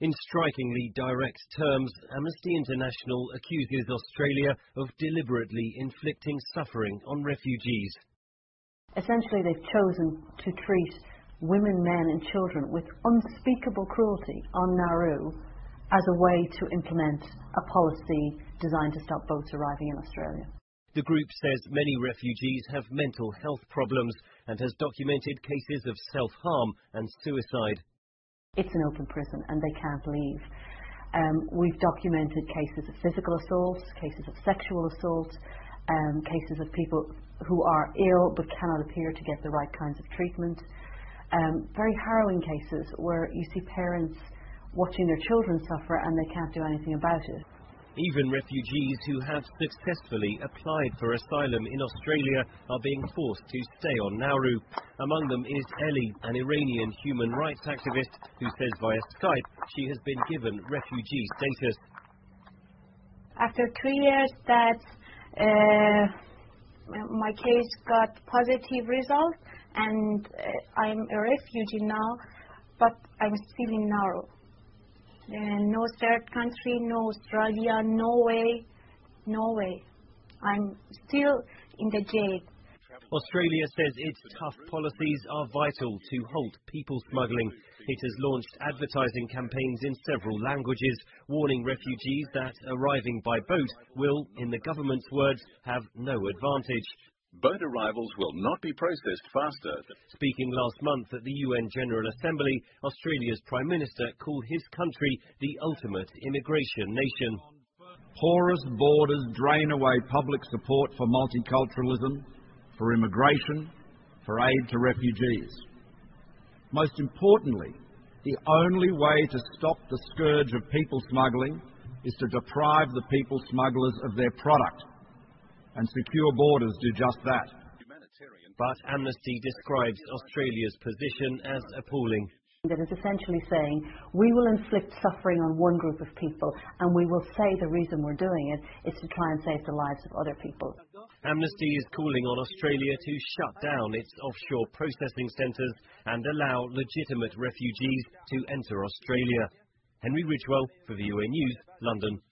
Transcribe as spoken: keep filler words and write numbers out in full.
In strikingly direct terms, Amnesty International accuses Australia of deliberately inflicting suffering on refugees. Essentially, they've chosen to treat women, men and children with unspeakable cruelty on Nauru as a way to implement a policy designed to stop boats arriving in Australia. The group says many refugees have mental health problems and has documented cases of self-harm and suicide. It's an open prison and they can't leave. Um, we've documented cases of physical assault, cases of sexual assault, um, cases of people who are ill but cannot appear to get the right kinds of treatment. Um, very harrowing cases where you see parents watching their children suffer and they can't do anything about it. Even refugees who have successfully applied for asylum in Australia are being forced to stay on Nauru. Among them is Ellie, an Iranian human rights activist who says via Skype she has been given refugee status. After three years that uh, my case got positive result and uh, I'm a refugee now, but I'm still in Nauru. Uh, no third country, no Australia, no way, no way. I'm still in the jail. Australia says its tough policies are vital to halt people smuggling. It has launched advertising campaigns in several languages, warning refugees that arriving by boat will, in the government's words, have no advantage. Boat arrivals will not be processed faster. Speaking last month at the U N General Assembly, Australia's Prime Minister called his country the ultimate immigration nation. Porous borders drain away public support for multiculturalism, for immigration, for aid to refugees. Most importantly, the only way to stop the scourge of people smuggling is to deprive the people smugglers of their product. And secure borders do just that. But Amnesty describes Australia's position as appalling. That is essentially saying we will inflict suffering on one group of people and we will say the reason we're doing it is to try and save the lives of other people. Amnesty is calling on Australia to shut down its offshore processing centres and allow legitimate refugees to enter Australia. Henry Ridgewell for V O A News, London.